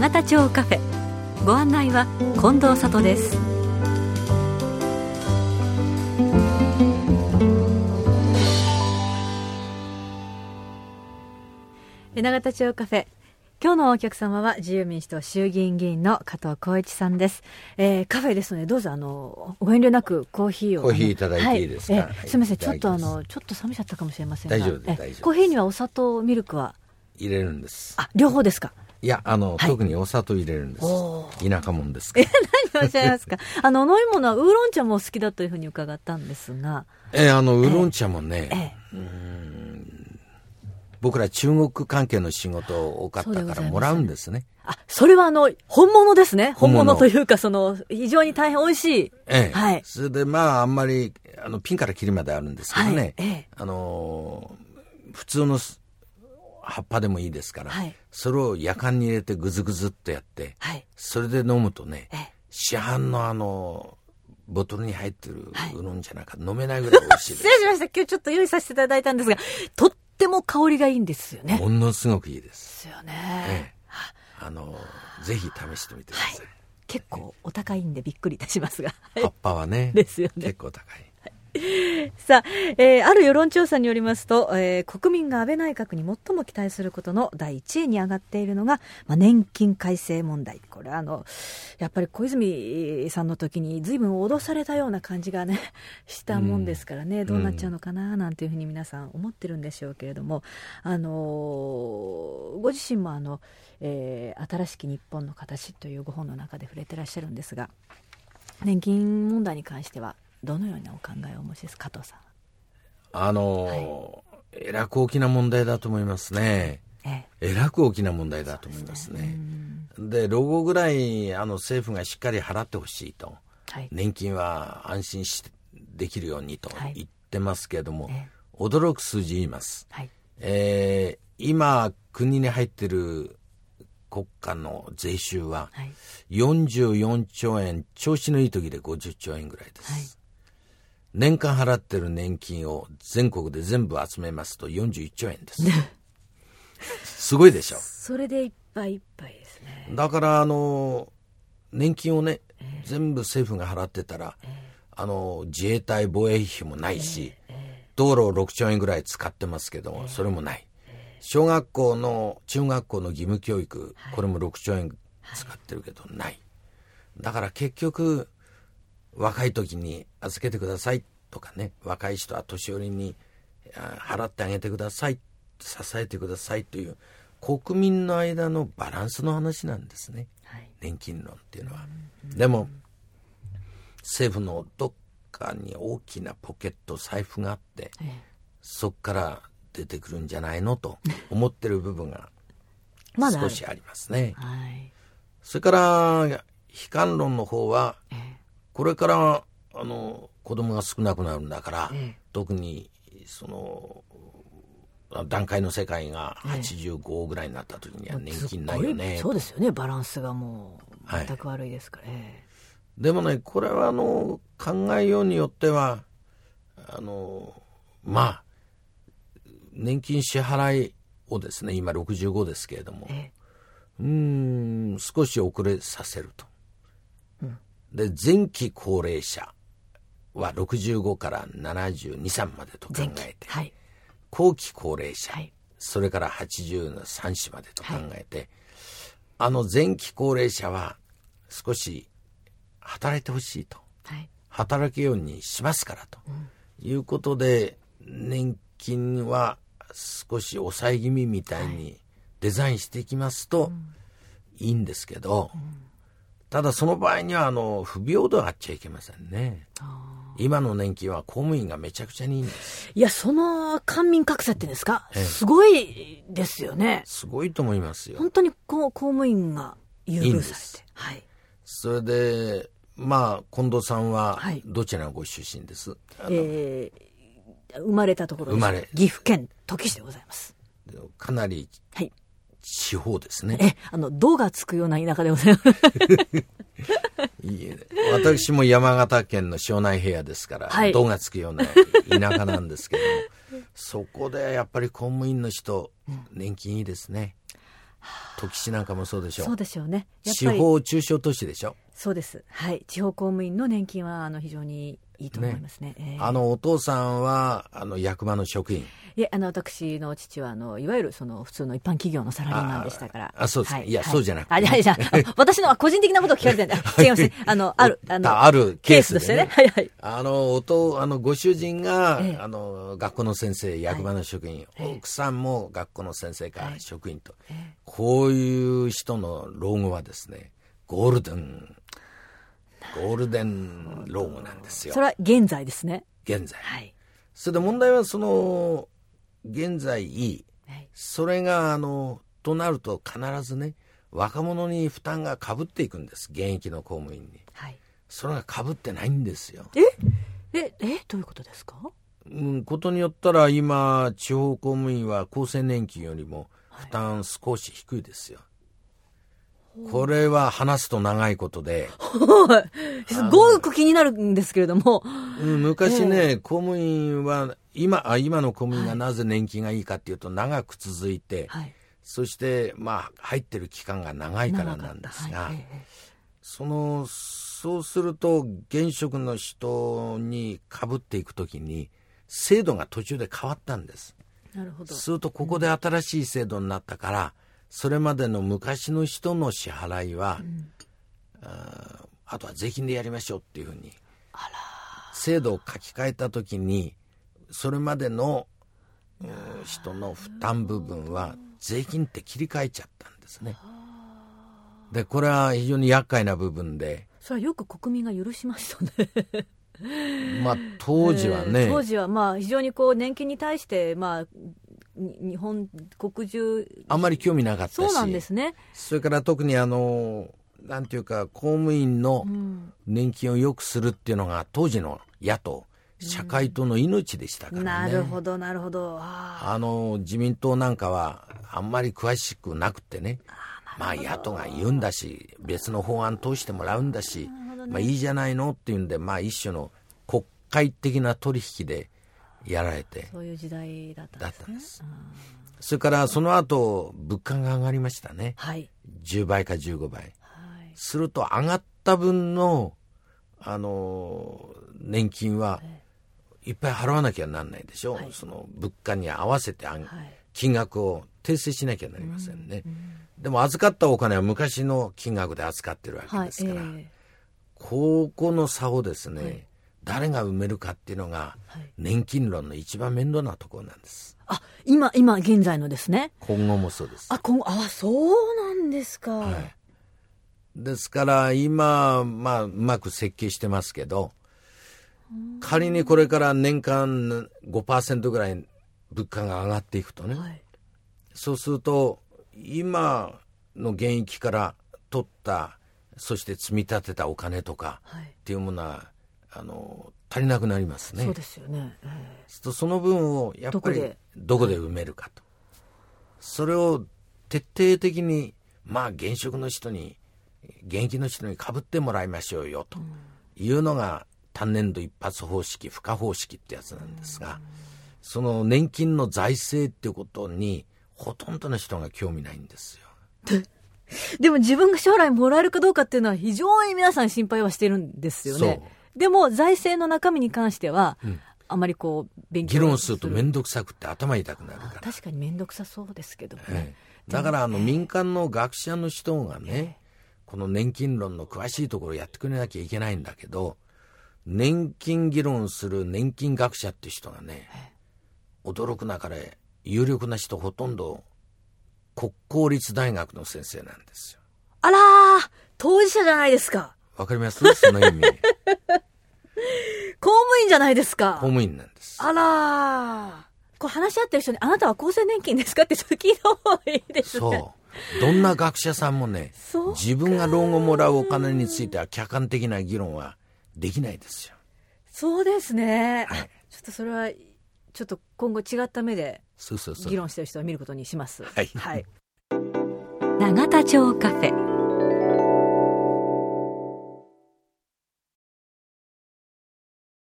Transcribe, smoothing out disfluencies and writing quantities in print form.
永田町カフェ、ご案内は近藤里です。永田町カフェ、今日のお客様は自由民主党衆議院議員の加藤浩一さんです。カフェですのでどうぞご遠慮なくコーヒーをいただいていいですか。 すみません、ちょっと寒かったかもしれませんが、 大丈夫です。 コーヒーにはお砂糖ミルクは入れるんです。 両方ですか。 いや特にお砂糖入れるんです。田舎者ですから。 何をおっしゃいますか。飲み物はウーロン茶もお好きだというふうに伺ったんですが、 ウーロン茶もね、僕ら中国関係の仕事多かったからもらうんですね。 それは本物ですね。本物というか非常に大変美味しい。 それであんまりピンからキリまであるんですけどね、普通の葉っぱでもいいですから、それをやかんに入れてグズグズっとやって、それで飲むとね、市販のボトルに入ってるウーロン茶なんか飲めないぐらい美味しいです。 失礼しました。今日ちょっと用意させていただいたんですが、とっても香りがいいんですよね。 ものすごくいいです。 ですよね。 ぜひ試してみてください。 結構お高いんでびっくりいたしますが、 葉っぱはねですよね、 結構高い。 さあ、ある世論調査によりますと、国民が安倍内閣に最も期待することの第1位に上がっているのが、年金改正問題。これやっぱり小泉さんの時に随分脅されたような感じがねしたもんですからね、どうなっちゃうのかななんていうふうに皆さん思ってるんでしょうけれども、ご自身も新しき日本の形というご本の中で触れてらっしゃるんですが、年金問題に関してはどのようなお考えをお持ちですか、加藤さん。 えらく大きな問題だと思いますね。えらく大きな問題だと思いますね。で、老後ぐらい政府がしっかり払ってほしいと、年金は安心できるようにと言ってますけれども、驚く数字言います。今国に入ってる国家の税収は44兆円、調子のいい時で50兆円ぐらいです。年間払ってる年金を全国で全部集めますと41兆円です。すごいでしょ。 それでいっぱいいっぱいですね。 だから年金をね、全部政府が払ってたら、自衛隊防衛費もないし、道路6兆円ぐらい使ってますけども、それもない。小学校の中学校の義務教育、これも6兆円使ってるけどない。だから結局若い時に預けてくださいとかね、若い人は年寄りに払ってあげてください、支えてくださいという国民の間のバランスの話なんですね、年金論っていうのは。でも政府のどっかに大きなポケット、財布があって、そこから出てくるんじゃないのと思ってる部分が少しありますね。それから悲観論の方は、これから子供が少なくなるんだから、特に団塊の世界が85ぐらいになった時には年金ないよね。 そうですよね、バランスがもう全く悪いですから。 でもね、これは考えようによっては年金支払いをですね、今65ですけれども、少し遅れさせると。で、前期高齢者は65から72、3までと考えて、後期高齢者、それから83、4までと考えて、前期高齢者は少し働いてほしいと、働くようにしますからと、いうことで、年金は少し抑え気味みたいにデザインしていきますといいんですけど、ただその場合には不平等があっちゃいけませんね。今の年金は公務員がめちゃくちゃにいいんです。 いや、その官民格差っていうんですか、すごいですよね。 すごいと思いますよ。 本当に公務員が優遇されて。 それで近藤さんはどちらのご出身です？ 生まれたところです。岐阜県土岐市でございます。 かなり地方ですね。 道がつくような田舎でございます。 私も山形県の庄内平野ですから、道がつくような田舎なんですけども、そこでやっぱり公務員の人、年金いいですね。 土岐市なんかもそうでしょ。 そうでしょうね。やっ地ぱり方中小都市でしょ。 そうです。はい。地方公務員の年金は非常にいいと思いますね。 お父さんは役場の職員。 いえ、私の父はいわゆる普通の一般企業のサラリーマンでしたから。 そうですか。 はい、 いや、そうじゃなくて。 いや私の個人的なことを聞かれてるんで、違いますね。 あるケースでね。 はいはい。 ご主人が、学校の先生、役場の職員、奥さんも学校の先生か職員と、こういう人の老後はですね、ゴールデン老後なんですよ。 それは現在ですね。 現在。 はい。 それで問題は現在、それがとなると必ずね、若者に負担がかぶっていくんです。現役の公務員に。 はい。 それがかぶってないんですよ。 どういうことですか？ ことによったら今地方公務員は厚生年金よりも負担少し低いですよ。これは話すと長いことで、 すごく気になるんですけれども、 昔ね、公務員は今の公務員がなぜ年金がいいかっていうと、長く続いて、そして入ってる期間が長いからなんですが、そうすると現職の人にかぶっていくときに制度が途中で変わったんです。 なるほど。 するとここで新しい制度になったから、それまでの昔の人の支払いは、あとは税金でやりましょうっていうふうに制度を書き換えたときに、それまでの人の負担部分は税金って切り替えちゃったんですね。でこれは非常に厄介な部分で、 それはよく国民が許しましたね。 当時はね、 当時は非常に年金に対して日本国中あんまり興味なかったし、 そうなんですね。 それから特になんていうか公務員の年金を良くするっていうのが当時の野党社会党の命でしたからね。 なるほどなるほど。 自民党なんかはあんまり詳しくなくてね、野党が言うんだし別の法案通してもらうんだし、いいじゃないのっていうんで、一種の国会的な取引でやられて、 そういう時代だったんですね。 それからその後物価が上がりましたね。10倍か15倍、すると上がった分の年金はいっぱい払わなきゃなんないでしょ。その物価に合わせて金額を訂正しなきゃなりませんね。でも預かったお金は昔の金額で扱ってるわけですから、ここの差をですね、誰が埋めるかっていうのが年金論の一番面倒なところなんです。 今現在のですね。 今後もそうです。 そうなんですか。 ですから今うまく設計してますけど、仮にこれから年間 5% ぐらい物価が上がっていくとね、そうすると今の現役から取ったそして積み立てたお金とかっていうものは足りなくなりますね。 そうですよね。 その分をやっぱりどこで埋めるかと、それを徹底的に現職の人に現役の人にかぶってもらいましょうよというのが単年度一発方式賦課方式ってやつなんですが、その年金の財政っていうことにほとんどの人が興味ないんですよ。 でも自分が将来もらえるかどうかっていうのは非常に皆さん心配はしてるんですよね。でも財政の中身に関しては、あまり勉強議論すると面倒くさくって頭痛くなるから。 確かに面倒くさそうですけどね。 だから民間の学者の人がね、この年金論の詳しいところをやってくれなきゃいけないんだけど、年金議論する年金学者って人がね、驚くなかれ有力な人ほとんど国公立大学の先生なんですよ。 あらー、当事者じゃないですか。 わかりますその意味。 公務員じゃないですか。 公務員なんです。 あらー、話し合ってる人にあなたは厚生年金ですかってちょっと聞いた方がいいですね。 どんな学者さんもね、自分が老後もらうお金については客観的な議論はできないですよ。 そうですね。ちょっとそれはちょっと今後違った目で議論してる人を見ることにします。永田町カフェ。